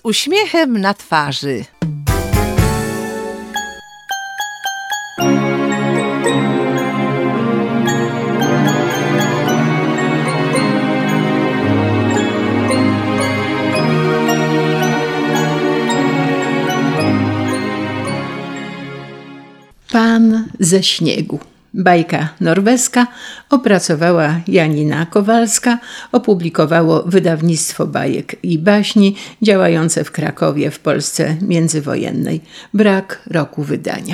uśmiechem na twarzy. Pan ze śniegu. Bajka norweska opracowała Janina Kowalska, opublikowało wydawnictwo bajek i baśni działające w Krakowie w Polsce międzywojennej. Brak roku wydania.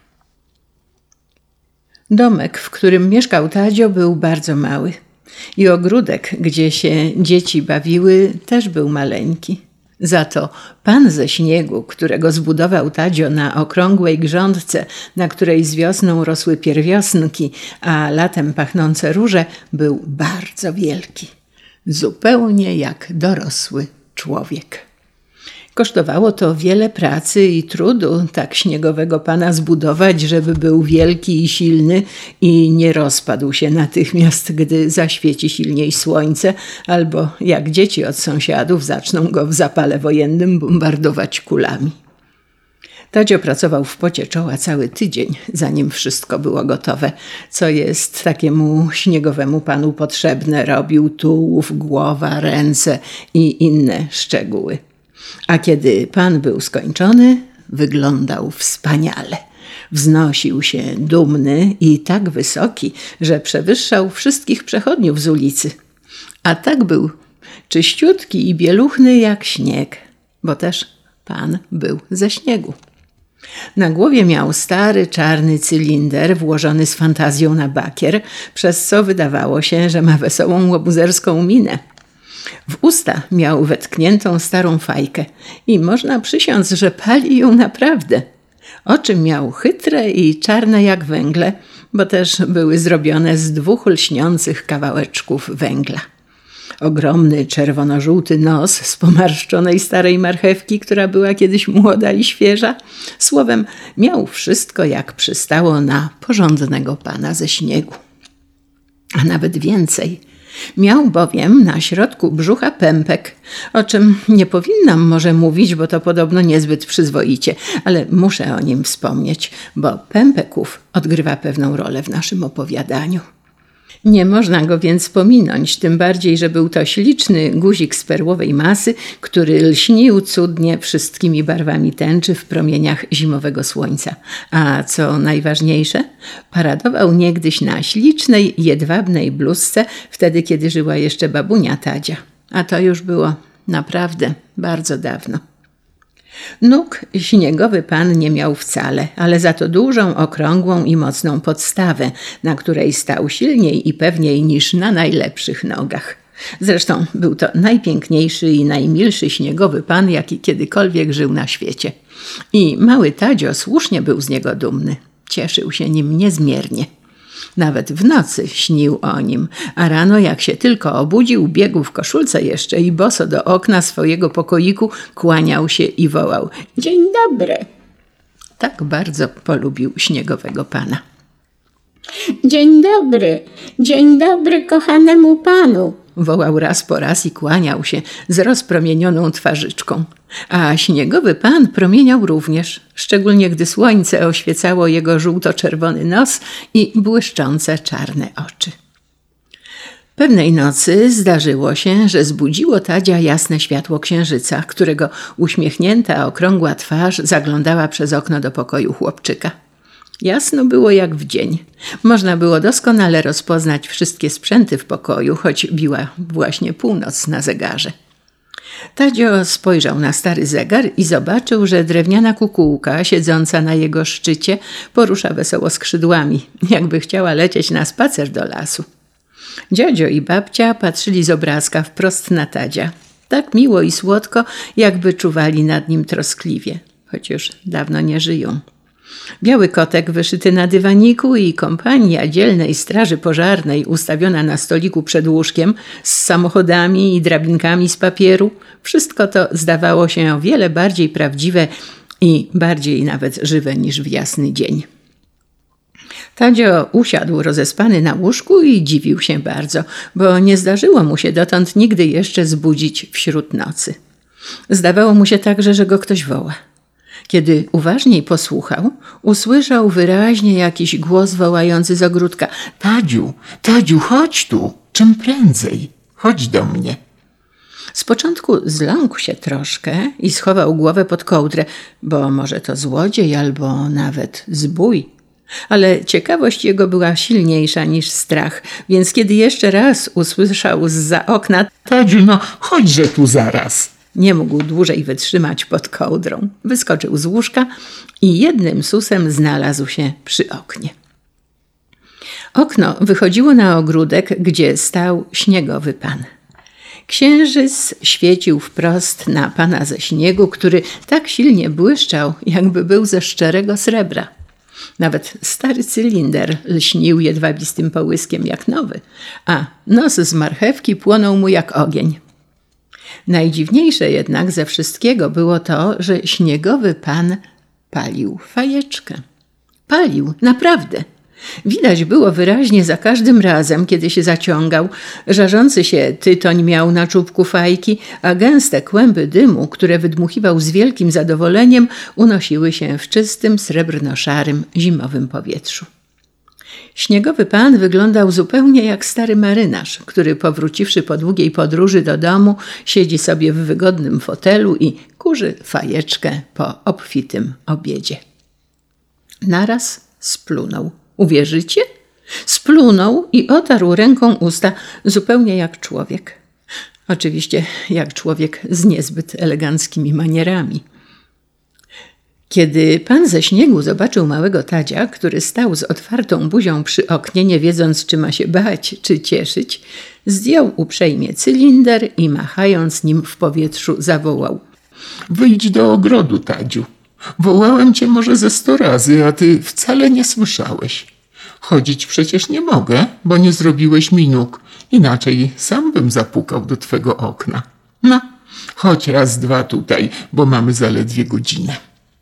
Domek, w którym mieszkał Tadzio, był bardzo mały i ogródek, gdzie się dzieci bawiły, też był maleńki. Za to pan ze śniegu, którego zbudował Tadzio na okrągłej grządce, na której z wiosną rosły pierwiosnki, a latem pachnące róże, był bardzo wielki. Zupełnie jak dorosły człowiek. Kosztowało to wiele pracy i trudu tak śniegowego pana zbudować, żeby był wielki i silny i nie rozpadł się natychmiast, gdy zaświeci silniej słońce, albo jak dzieci od sąsiadów zaczną go w zapale wojennym bombardować kulami. Tadzio pracował w pocie czoła cały tydzień, zanim wszystko było gotowe, co jest takiemu śniegowemu panu potrzebne. Robił tułów, głowa, ręce i inne szczegóły. A kiedy pan był skończony, wyglądał wspaniale. Wznosił się dumny i tak wysoki, że przewyższał wszystkich przechodniów z ulicy. A tak był czyściutki i bieluchny jak śnieg, bo też pan był ze śniegu. Na głowie miał stary, czarny cylinder włożony z fantazją na bakier, przez co wydawało się, że ma wesołą łobuzerską minę. W usta miał wetkniętą starą fajkę i można przysiąc, że pali ją naprawdę. Oczy miał chytre i czarne jak węgle, bo też były zrobione z 2 lśniących kawałeczków węgla. Ogromny czerwono-żółty nos z pomarszczonej starej marchewki, która była kiedyś młoda i świeża. Słowem, miał wszystko jak przystało na porządnego pana ze śniegu. A nawet więcej. Miał bowiem na środku brzucha pępek, o czym nie powinnam może mówić, bo to podobno niezbyt przyzwoicie, ale muszę o nim wspomnieć, bo pępek ów odgrywa pewną rolę w naszym opowiadaniu. Nie można go więc pominąć, tym bardziej, że był to śliczny guzik z perłowej masy, który lśnił cudnie wszystkimi barwami tęczy w promieniach zimowego słońca. A co najważniejsze, paradował niegdyś na ślicznej, jedwabnej bluzce, wtedy kiedy żyła jeszcze babunia Tadzia. A to już było naprawdę bardzo dawno. Nóg śniegowy pan nie miał wcale, ale za to dużą, okrągłą i mocną podstawę, na której stał silniej i pewniej niż na najlepszych nogach. Zresztą był to najpiękniejszy i najmilszy śniegowy pan, jaki kiedykolwiek żył na świecie. I mały Tadzio słusznie był z niego dumny. Cieszył się nim niezmiernie. Nawet w nocy śnił o nim, a rano jak się tylko obudził, biegł w koszulce jeszcze i boso do okna swojego pokoiku, kłaniał się i wołał: „Dzień dobry”. Tak bardzo polubił śniegowego pana. Dzień dobry kochanemu panu”, wołał raz po raz i kłaniał się z rozpromienioną twarzyczką. A śniegowy pan promieniał również, szczególnie gdy słońce oświecało jego żółto-czerwony nos i błyszczące czarne oczy. Pewnej nocy zdarzyło się, że zbudziło Tadzia jasne światło księżyca, którego uśmiechnięta, okrągła twarz zaglądała przez okno do pokoju chłopczyka. Jasno było jak w dzień. Można było doskonale rozpoznać wszystkie sprzęty w pokoju, choć biła właśnie północ na zegarze. Tadzio spojrzał na stary zegar i zobaczył, że drewniana kukułka siedząca na jego szczycie porusza wesoło skrzydłami, jakby chciała lecieć na spacer do lasu. Dziadzio i babcia patrzyli z obrazka wprost na Tadzia. Tak miło i słodko, jakby czuwali nad nim troskliwie, choć już dawno nie żyją. Biały kotek wyszyty na dywaniku i kompania dzielnej straży pożarnej ustawiona na stoliku przed łóżkiem z samochodami i drabinkami z papieru. Wszystko to zdawało się o wiele bardziej prawdziwe i bardziej nawet żywe niż w jasny dzień. Tadzio usiadł rozespany na łóżku i dziwił się bardzo, bo nie zdarzyło mu się dotąd nigdy jeszcze zbudzić wśród nocy. Zdawało mu się także, że go ktoś woła. Kiedy uważniej posłuchał, usłyszał wyraźnie jakiś głos wołający z ogródka: Tadziu, Tadziu, chodź tu, czym prędzej, chodź do mnie. Z początku zląkł się troszkę i schował głowę pod kołdrę, bo może to złodziej albo nawet zbój. Ale ciekawość jego była silniejsza niż strach, więc kiedy jeszcze raz usłyszał zza okna: Tadziu, no chodźże tu zaraz. Nie mógł dłużej wytrzymać pod kołdrą. Wyskoczył z łóżka i jednym susem znalazł się przy oknie. Okno wychodziło na ogródek, gdzie stał śniegowy pan. Księżyc świecił wprost na pana ze śniegu, który tak silnie błyszczał, jakby był ze szczerego srebra. Nawet stary cylinder lśnił jedwabistym połyskiem jak nowy, a nos z marchewki płonął mu jak ogień. Najdziwniejsze jednak ze wszystkiego było to, że śniegowy pan palił fajeczkę. Palił, naprawdę. Widać było wyraźnie za każdym razem, kiedy się zaciągał. Żarzący się tytoń miał na czubku fajki, a gęste kłęby dymu, które wydmuchiwał z wielkim zadowoleniem, unosiły się w czystym, srebrno-szarym, zimowym powietrzu. Śniegowy pan wyglądał zupełnie jak stary marynarz, który powróciwszy po długiej podróży do domu, siedzi sobie w wygodnym fotelu i kurzy fajeczkę po obfitym obiedzie. Naraz splunął. Uwierzycie? Splunął i otarł ręką usta, zupełnie jak człowiek. Oczywiście jak człowiek z niezbyt eleganckimi manierami. Kiedy pan ze śniegu zobaczył małego Tadzia, który stał z otwartą buzią przy oknie, nie wiedząc, czy ma się bać, czy cieszyć, zdjął uprzejmie cylinder i machając nim w powietrzu zawołał: Wyjdź do ogrodu, Tadziu. Wołałem cię może ze 100 razy, a ty wcale nie słyszałeś. Chodzić przecież nie mogę, bo nie zrobiłeś mi nóg. Inaczej sam bym zapukał do twego okna. No, chodź raz, dwa tutaj, bo mamy zaledwie godzinę.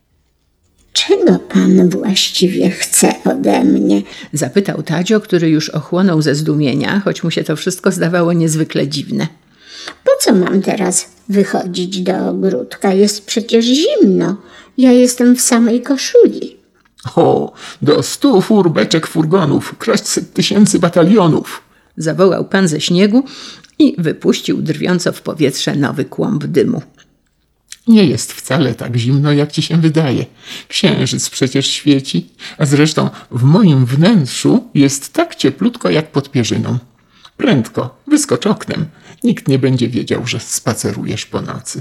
Czego pan właściwie chce ode mnie? Zapytał Tadzio, który już ochłonął ze zdumienia, choć mu się to wszystko zdawało niezwykle dziwne. Po co mam teraz wychodzić do ogródka? Jest przecież zimno. Ja jestem w samej koszuli. O, do 100 fur, beczek, furgonów, kraść 100 000 batalionów. Zawołał pan ze śniegu i wypuścił drwiąco w powietrze nowy kłąb dymu. Nie jest wcale tak zimno, jak ci się wydaje. Księżyc przecież świeci, a zresztą w moim wnętrzu jest tak cieplutko jak pod pierzyną. Prędko, wyskocz oknem. Nikt nie będzie wiedział, że spacerujesz po nocy.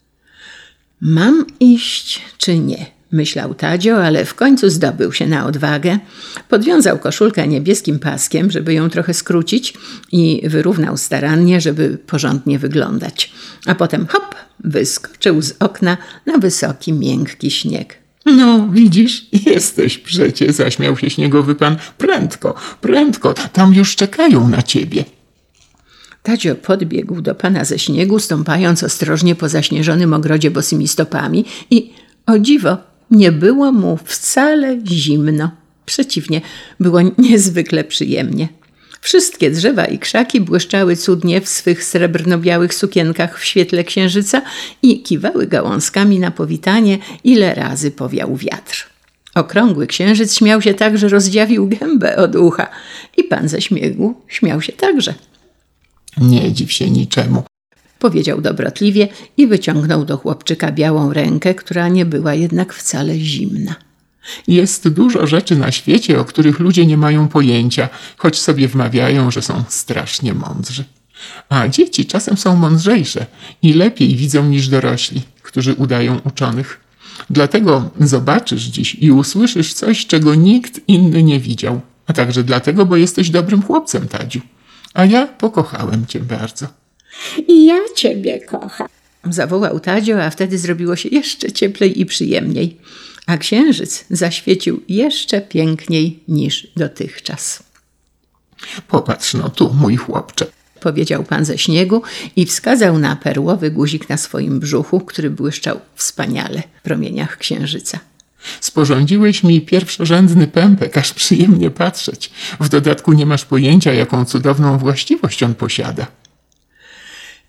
Mam iść czy nie? Myślał Tadzio, ale w końcu zdobył się na odwagę. Podwiązał koszulkę niebieskim paskiem, żeby ją trochę skrócić i wyrównał starannie, żeby porządnie wyglądać. A potem hop, wyskoczył z okna na wysoki, miękki śnieg. No, widzisz, jesteś przecie, zaśmiał się śniegowy pan. Prędko, prędko, tam już czekają na ciebie. Tadzio podbiegł do pana ze śniegu, stąpając ostrożnie po zaśnieżonym ogrodzie bosymi stopami i, o dziwo, nie było mu wcale zimno. Przeciwnie, było niezwykle przyjemnie. Wszystkie drzewa i krzaki błyszczały cudnie w swych srebrno-białych sukienkach w świetle księżyca i kiwały gałązkami na powitanie, ile razy powiał wiatr. Okrągły księżyc śmiał się tak, że rozdziawił gębę od ucha i pan ze śniegu śmiał się także. Nie dziw się niczemu, powiedział dobrotliwie i wyciągnął do chłopczyka białą rękę, która nie była jednak wcale zimna. Jest dużo rzeczy na świecie, o których ludzie nie mają pojęcia, choć sobie wmawiają, że są strasznie mądrzy. A dzieci czasem są mądrzejsze i lepiej widzą niż dorośli, którzy udają uczonych. Dlatego zobaczysz dziś i usłyszysz coś, czego nikt inny nie widział. A także dlatego, bo jesteś dobrym chłopcem, Tadziu. A ja pokochałem cię bardzo. I ja ciebie kocham. Zawołał Tadzio, a wtedy zrobiło się jeszcze cieplej i przyjemniej. A księżyc zaświecił jeszcze piękniej niż dotychczas. Popatrz no tu, mój chłopcze, powiedział pan ze śniegu i wskazał na perłowy guzik na swoim brzuchu, który błyszczał wspaniale w promieniach księżyca. Sporządziłeś mi pierwszorzędny pępek, aż przyjemnie patrzeć. W dodatku nie masz pojęcia, jaką cudowną właściwość on posiada.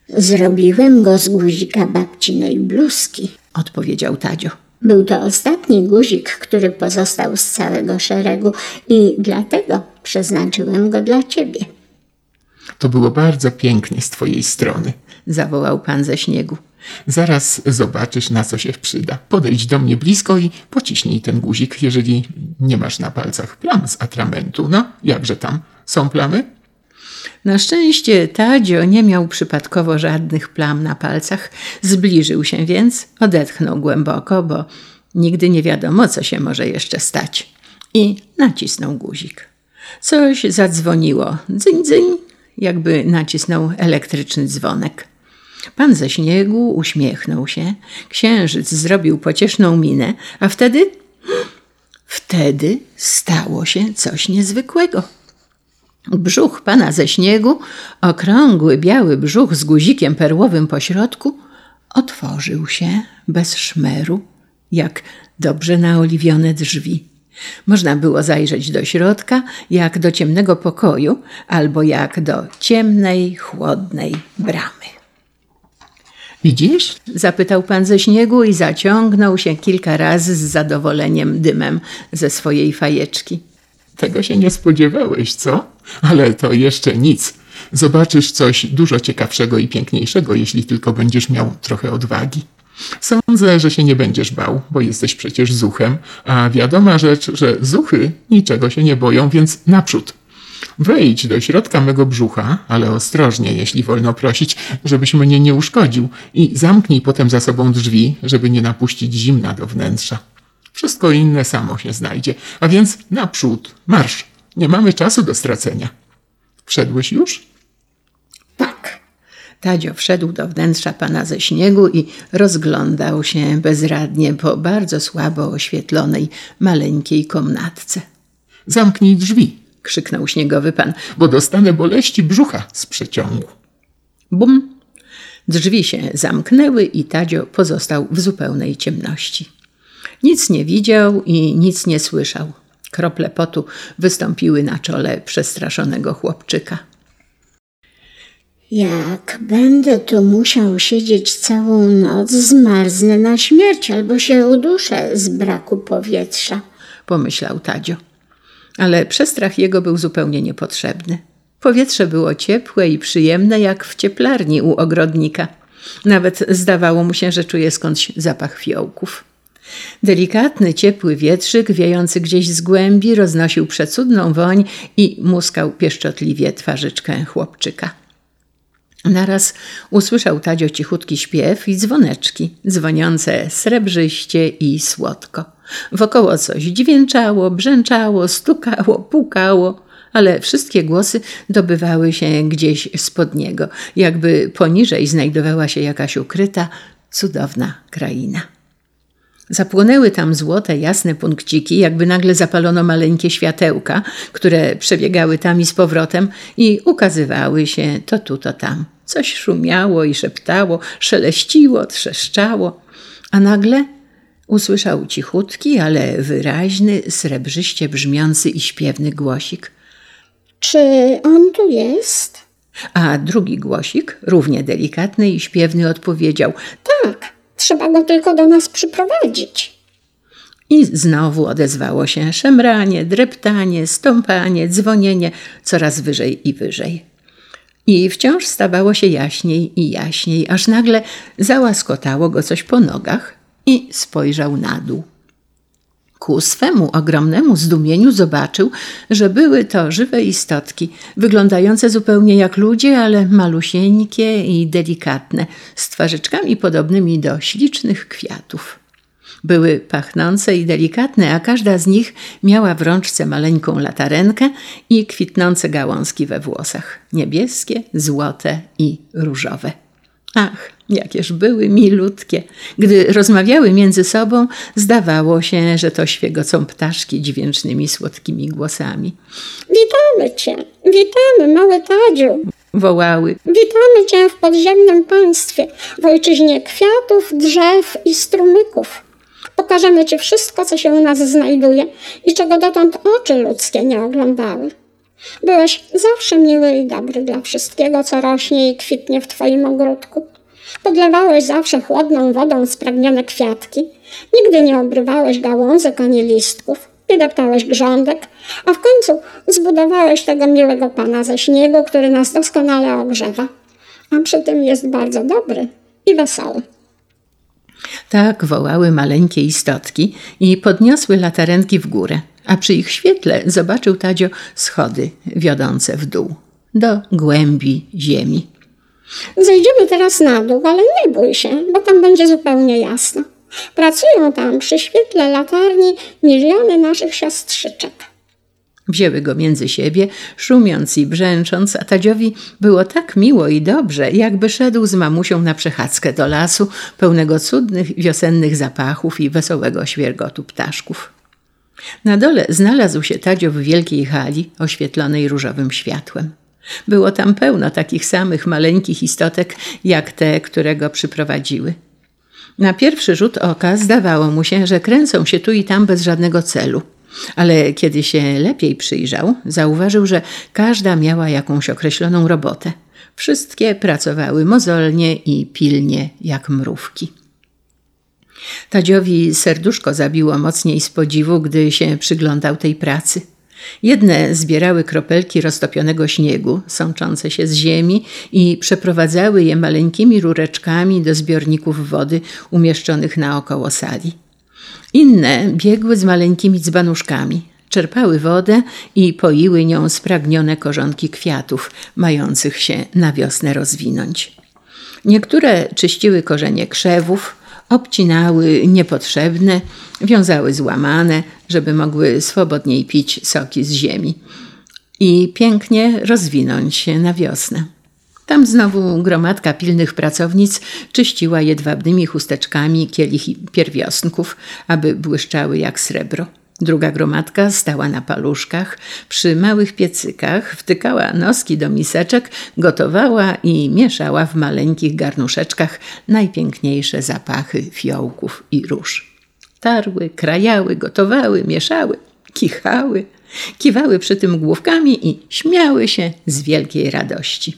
Zrobiłem go z guzika babcinej bluzki, odpowiedział Tadzio. Był to ostatni guzik, który pozostał z całego szeregu i dlatego przeznaczyłem go dla ciebie. To było bardzo pięknie z twojej strony. Zawołał pan ze śniegu. Zaraz zobaczysz, na co się przyda. Podejdź do mnie blisko i pociśnij ten guzik, jeżeli nie masz na palcach plam z atramentu. No, jakże tam? Są plamy? Na szczęście Tadzio nie miał przypadkowo żadnych plam na palcach. Zbliżył się więc, odetchnął głęboko, bo nigdy nie wiadomo, co się może jeszcze stać. I nacisnął guzik. Coś zadzwoniło. Dzyń, dzyń, jakby nacisnął elektryczny dzwonek. Pan ze śniegu uśmiechnął się. Księżyc zrobił pocieszną minę, a wtedy stało się coś niezwykłego. Brzuch pana ze śniegu, okrągły, biały brzuch z guzikiem perłowym po środku, otworzył się bez szmeru, jak dobrze naoliwione drzwi. Można było zajrzeć do środka, jak do ciemnego pokoju, albo jak do ciemnej, chłodnej bramy. Widzisz? Zapytał pan ze śniegu i zaciągnął się kilka razy z zadowoleniem dymem ze swojej fajeczki. Tego się nie spodziewałeś, co? Ale to jeszcze nic. Zobaczysz coś dużo ciekawszego i piękniejszego, jeśli tylko będziesz miał trochę odwagi. Sądzę, że się nie będziesz bał, bo jesteś przecież zuchem, a wiadoma rzecz, że zuchy niczego się nie boją, więc naprzód. Wejdź do środka mego brzucha, ale ostrożnie, jeśli wolno prosić, żebyś mnie nie uszkodził i zamknij potem za sobą drzwi, żeby nie napuścić zimna do wnętrza. Wszystko inne samo się znajdzie, a więc naprzód, marsz, nie mamy czasu do stracenia. Wszedłeś już? Tak. Tadzio wszedł do wnętrza pana ze śniegu i rozglądał się bezradnie po bardzo słabo oświetlonej, maleńkiej komnatce. Zamknij drzwi, Krzyknął śniegowy pan. bo dostanę boleści brzucha z przeciągu. Bum! Drzwi się zamknęły i Tadzio pozostał w zupełnej ciemności. Nic nie widział i nic nie słyszał. Krople potu wystąpiły na czole przestraszonego chłopczyka. Jak będę tu musiał siedzieć całą noc, zmarznę na śmierć albo się uduszę z braku powietrza. Pomyślał Tadzio. Ale przestrach jego był zupełnie niepotrzebny. Powietrze było ciepłe i przyjemne jak w cieplarni u ogrodnika. Nawet zdawało mu się, że czuje skądś zapach fiołków. Delikatny, ciepły wietrzyk wiejący gdzieś z głębi roznosił przecudną woń i muskał pieszczotliwie twarzyczkę chłopczyka. Naraz usłyszał Tadzio cichutki śpiew i dzwoneczki, dzwoniące srebrzyście i słodko. Wokoło coś dźwięczało, brzęczało, stukało, pukało, ale wszystkie głosy dobywały się gdzieś spod niego, jakby poniżej znajdowała się jakaś ukryta, cudowna kraina. Zapłonęły tam złote, jasne punkciki, jakby nagle zapalono maleńkie światełka, które przebiegały tam i z powrotem i ukazywały się to tu, to tam. Coś szumiało i szeptało, szeleściło, trzeszczało, a nagle usłyszał cichutki, ale wyraźny, srebrzyście brzmiący i śpiewny głosik. Czy on tu jest? A drugi głosik, równie delikatny i śpiewny, odpowiedział: Tak, trzeba go tylko do nas przyprowadzić. I znowu odezwało się szemranie, dreptanie, stąpanie, dzwonienie, coraz wyżej i wyżej. I wciąż stawało się jaśniej i jaśniej, aż nagle załaskotało go coś po nogach i spojrzał na dół. Ku swemu ogromnemu zdumieniu zobaczył, że były to żywe istotki, wyglądające zupełnie jak ludzie, ale malusieńkie i delikatne, z twarzyczkami podobnymi do ślicznych kwiatów. Były pachnące i delikatne, a każda z nich miała w rączce maleńką latarenkę i kwitnące gałązki we włosach, niebieskie, złote i różowe. Ach, jakież były milutkie. Gdy rozmawiały między sobą, zdawało się, że to świegocą ptaszki dźwięcznymi, słodkimi głosami. Witamy cię, witamy, mały Tadziu. Wołały. Witamy cię w podziemnym państwie, w ojczyźnie kwiatów, drzew i strumyków. Pokażemy ci wszystko, co się u nas znajduje i czego dotąd oczy ludzkie nie oglądały. Byłeś zawsze miły i dobry dla wszystkiego, co rośnie i kwitnie w twoim ogródku. Podlewałeś zawsze chłodną wodą spragnione kwiatki. Nigdy nie obrywałeś gałązek ani listków. Nie deptałeś grządek, a w końcu zbudowałeś tego miłego pana ze śniegu, który nas doskonale ogrzewa. A przy tym jest bardzo dobry i wesoły. Tak wołały maleńkie istotki i podniosły latarenki w górę, a przy ich świetle zobaczył Tadzio schody wiodące w dół, do głębi ziemi. Zejdziemy teraz na dół, ale nie bój się, bo tam będzie zupełnie jasno. Pracują tam przy świetle latarni miliony naszych siostrzyczek. Wzięły go między siebie, szumiąc i brzęcząc, a Tadziowi było tak miło i dobrze, jakby szedł z mamusią na przechadzkę do lasu, pełnego cudnych wiosennych zapachów i wesołego świergotu ptaszków. Na dole znalazł się Tadzio w wielkiej hali, oświetlonej różowym światłem. Było tam pełno takich samych maleńkich istotek, jak te, które go przyprowadziły. Na pierwszy rzut oka zdawało mu się, że kręcą się tu i tam bez żadnego celu. Ale kiedy się lepiej przyjrzał, zauważył, że każda miała jakąś określoną robotę. Wszystkie pracowały mozolnie i pilnie jak mrówki. Tadziowi serduszko zabiło mocniej z podziwu, gdy się przyglądał tej pracy. Jedne zbierały kropelki roztopionego śniegu, sączące się z ziemi i przeprowadzały je maleńkimi rureczkami do zbiorników wody umieszczonych naokoło sali. Inne biegły z maleńkimi dzbanuszkami, czerpały wodę i poiły nią spragnione korzonki kwiatów, mających się na wiosnę rozwinąć. Niektóre czyściły korzenie krzewów, obcinały niepotrzebne, wiązały złamane, żeby mogły swobodniej pić soki z ziemi i pięknie rozwinąć się na wiosnę. Tam znowu gromadka pilnych pracownic czyściła jedwabnymi chusteczkami kielich pierwiosnków, aby błyszczały jak srebro. Druga gromadka stała na paluszkach, przy małych piecykach, wtykała noski do miseczek, gotowała i mieszała w maleńkich garnuszeczkach najpiękniejsze zapachy fiołków i róż. Tarły, krajały, gotowały, mieszały, kichały, kiwały przy tym główkami i śmiały się z wielkiej radości.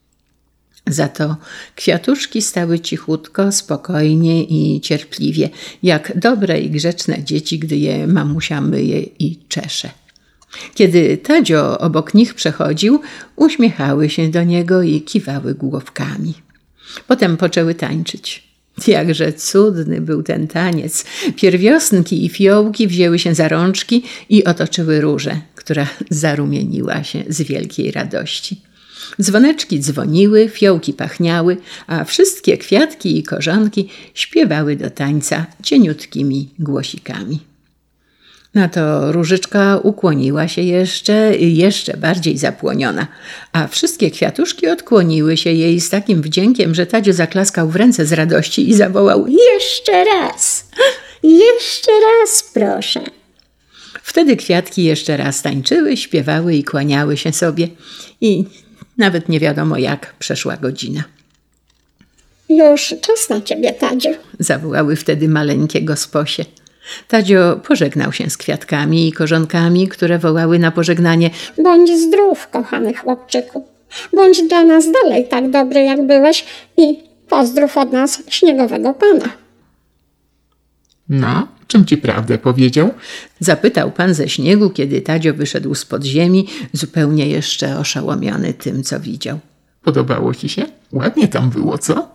Za to kwiatuszki stały cichutko, spokojnie i cierpliwie, jak dobre i grzeczne dzieci, gdy je mamusia myje i czesze. Kiedy Tadzio obok nich przechodził, uśmiechały się do niego i kiwały główkami. Potem poczęły tańczyć. Jakże cudny był ten taniec. Pierwiosnki i fiołki wzięły się za rączki i otoczyły różę, która zarumieniła się z wielkiej radości. Dzwoneczki dzwoniły, fiołki pachniały, a wszystkie kwiatki i korzonki śpiewały do tańca cieniutkimi głosikami. Na to różyczka ukłoniła się jeszcze bardziej zapłoniona, a wszystkie kwiatuszki odkłoniły się jej z takim wdziękiem, że Tadzio zaklaskał w ręce z radości i zawołał: Jeszcze raz proszę. Wtedy kwiatki jeszcze raz tańczyły, śpiewały i kłaniały się sobie i nawet nie wiadomo, jak przeszła godzina. Już czas na ciebie, Tadziu. Zawołały wtedy maleńkie gosposie. Tadzio pożegnał się z kwiatkami i korzonkami, które wołały na pożegnanie: Bądź zdrów, kochany chłopczyku. Bądź dla nas dalej tak dobry, jak byłeś i pozdrów od nas śniegowego pana. No, czym ci prawdę powiedział? Zapytał pan ze śniegu, kiedy Tadzio wyszedł z podziemi, zupełnie jeszcze oszołomiony tym, co widział. Podobało ci się? Ładnie tam było, co?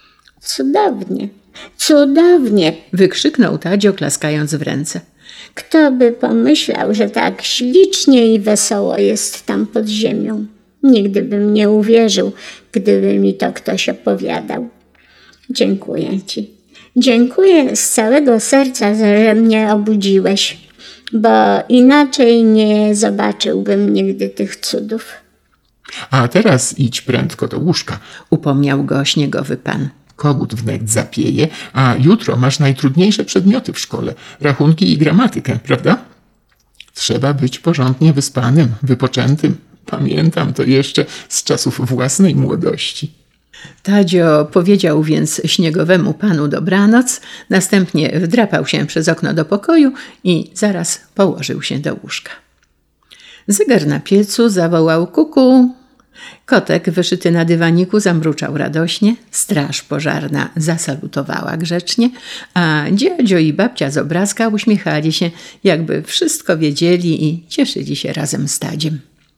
Cudownie, Wykrzyknął Tadzio, klaskając w ręce. Kto by pomyślał, że tak ślicznie i wesoło jest tam pod ziemią. Nigdy bym nie uwierzył, gdyby mi to ktoś opowiadał. Dziękuję ci. Dziękuję z całego serca, że mnie obudziłeś, bo inaczej nie zobaczyłbym nigdy tych cudów. A teraz idź prędko do łóżka. Upomniał go śniegowy pan. Kogut wnet zapieje, a jutro masz najtrudniejsze przedmioty w szkole. Rachunki i gramatykę, prawda? Trzeba być porządnie wyspanym, wypoczętym. Pamiętam to jeszcze z czasów własnej młodości. Tadzio powiedział więc śniegowemu panu dobranoc, następnie wdrapał się przez okno do pokoju i zaraz położył się do łóżka. Zegar na piecu zawołał kuku. Kotek wyszyty na dywaniku zamruczał radośnie, straż pożarna zasalutowała grzecznie, a dziadzio i babcia z obrazka uśmiechali się, jakby wszystko wiedzieli i cieszyli się razem stadziem.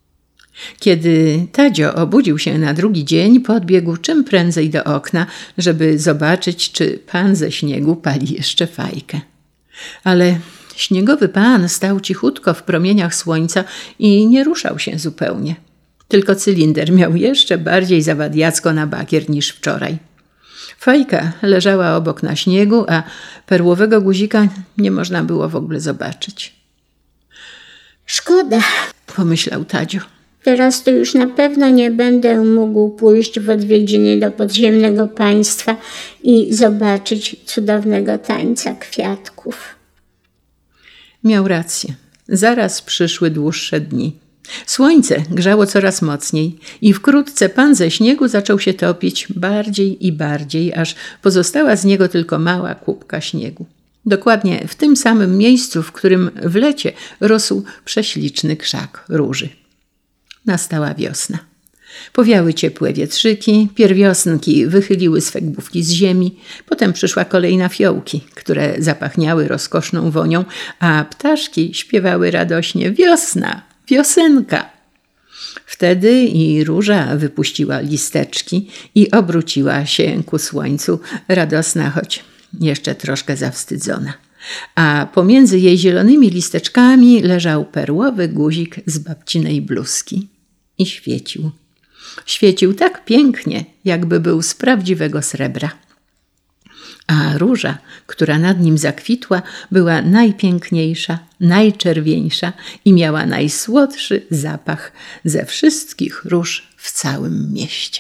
Kiedy Tadzio obudził się na drugi dzień, podbiegł czym prędzej do okna, żeby zobaczyć, czy pan ze śniegu pali jeszcze fajkę. Ale śniegowy pan stał cichutko w promieniach słońca i nie ruszał się zupełnie. Tylko cylinder miał jeszcze bardziej zawadiacko na bakier niż wczoraj. Fajka leżała obok na śniegu, a perłowego guzika nie można było w ogóle zobaczyć. Szkoda. Pomyślał Tadzio. Teraz to już na pewno nie będę mógł pójść w odwiedziny do podziemnego państwa i zobaczyć cudownego tańca kwiatków. Miał rację. Zaraz przyszły dłuższe dni. Słońce grzało coraz mocniej i wkrótce pan ze śniegu zaczął się topić bardziej i bardziej, aż pozostała z niego tylko mała kubka śniegu. Dokładnie w tym samym miejscu, w którym w lecie rosł prześliczny krzak róży. Nastała wiosna. Powiały ciepłe wietrzyki, pierwiosnki wychyliły swe główki z ziemi, potem przyszła kolej na fiołki, które zapachniały rozkoszną wonią, a ptaszki śpiewały radośnie: wiosna, wiosenka. Wtedy i róża wypuściła listeczki i obróciła się ku słońcu, radosna, choć jeszcze troszkę zawstydzona. A pomiędzy jej zielonymi listeczkami leżał perłowy guzik z babcinej bluzki i świecił. Świecił tak pięknie, jakby był z prawdziwego srebra. A róża, która nad nim zakwitła, była najpiękniejsza, najczerwieńsza i miała najsłodszy zapach ze wszystkich róż w całym mieście.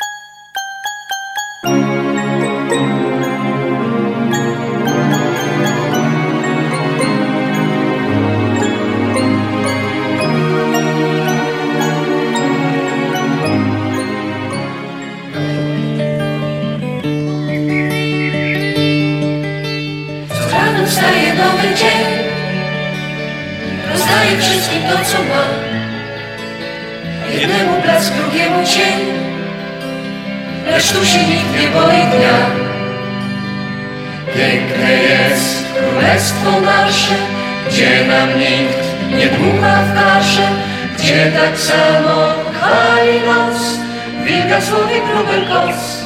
Wstaje nowy dzień, rozdaje wszystkim to, co ma. Jednemu blask, drugiemu cień, lecz tu się nikt nie boi dnia. Piękne jest królestwo nasze, gdzie nam nikt nie dmucha w kaszę, gdzie tak samo chwali nos wilka słowie grubel kos.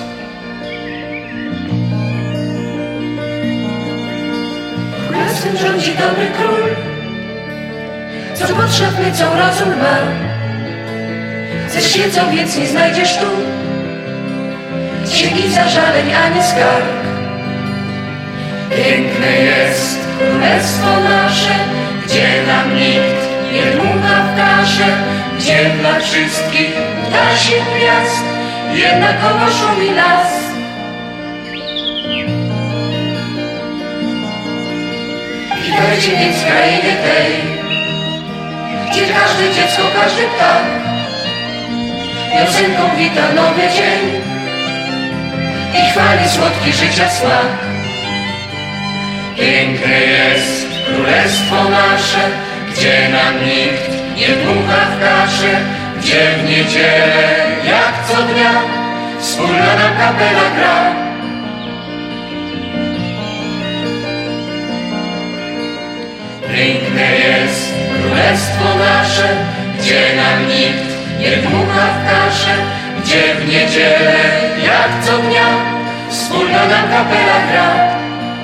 Królestwem rządzi dobry król, co potrzebny, co rozum ma. Ze świecą więc nie znajdziesz tu księgi zażaleń ani skarg. Piękne jest królestwo nasze, gdzie nam nikt nie dmucha w kaszę, gdzie dla wszystkich ptasich gwiazd jednakowo szumi las. Witajcie więc w krainie tej, gdzie każde dziecko, każdy ptak piosenką wita nowy dzień i chwali słodki życia smak. Piękne jest królestwo nasze, gdzie nam nikt nie dmucha w kaszę, gdzie w niedzielę jak co dnia wspólna nam kapela gra. Piękne jest królestwo nasze, gdzie nam nikt nie dmucha w kaszę, gdzie w niedzielę jak co dnia wspólna nam kapela gra.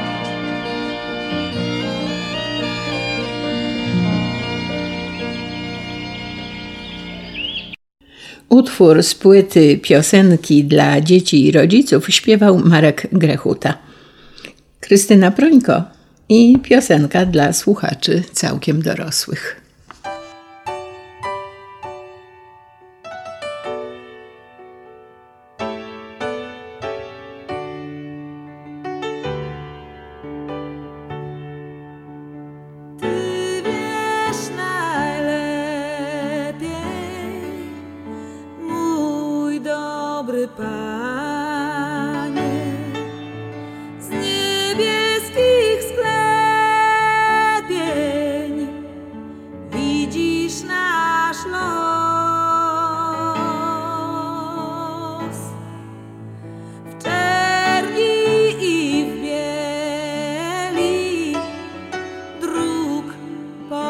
Utwór z płyty Piosenki dla dzieci i rodziców śpiewał Marek Grechuta. Krystyna Prońko i piosenka dla słuchaczy całkiem dorosłych. Ty wiesz najlepiej, mój dobry Panie, z niebieskich sklepień widzisz nas.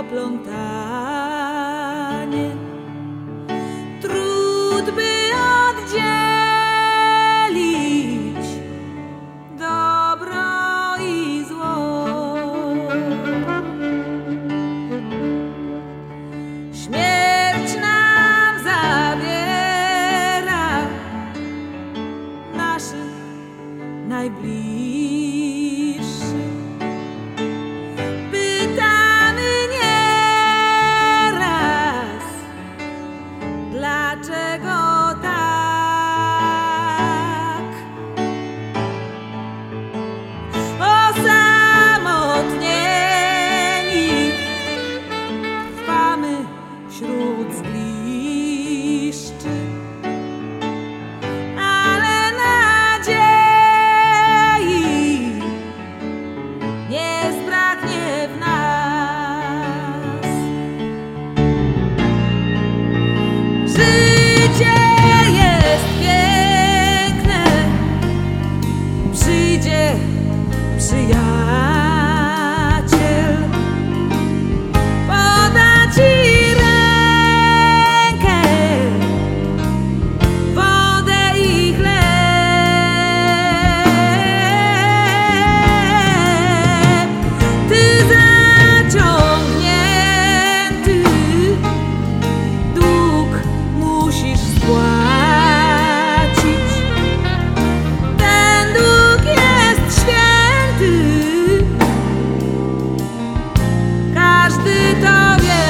poplątanie. Trud by oddzielić dobro i zło. Śmierć nam zabiera naszych najbliższych. Pytamy nieraz, dlaczego tak? Osamotnieni trwamy wśród zgliszczy, ale nadziei nie zbraknie w nas. Życie jest piękne, przyjdzie przyjaciel, poda ci rękę, wodę i chleb. Ty zaciągnięty dług musisz spłacić. Ten dług jest święty, każdy to wie.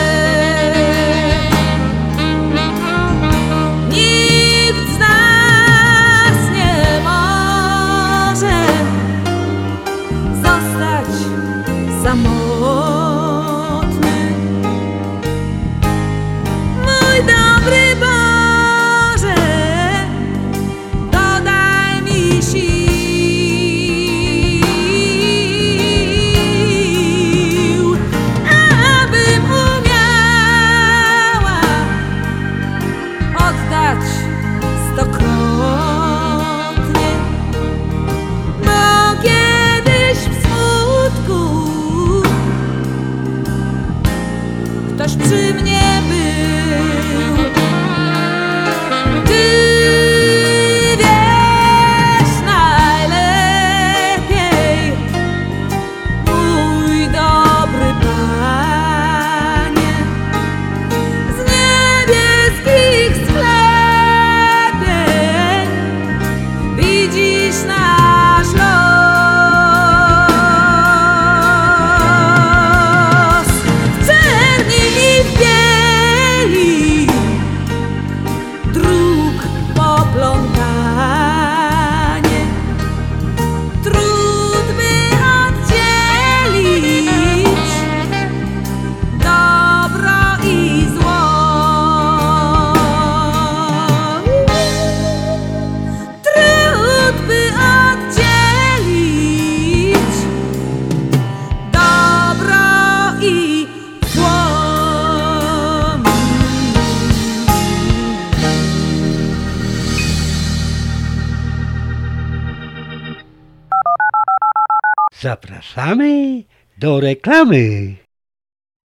Nikt z nas nie może zostać samotny. Mój dobry Boże, dodaj mi sił, abym umiała oddać stokrotnie. Bo kiedyś w smutku ktoś przy mnie był. Ty wiesz najlepiej, mój dobry Panie. Z niebieskich sklepień widzisz nasz los. W czerni i w bieli dróg poplątanie. Trud by oddzielić dobro i zło. Trud by oddzielić dobro i zło. Zapraszamy do reklamy.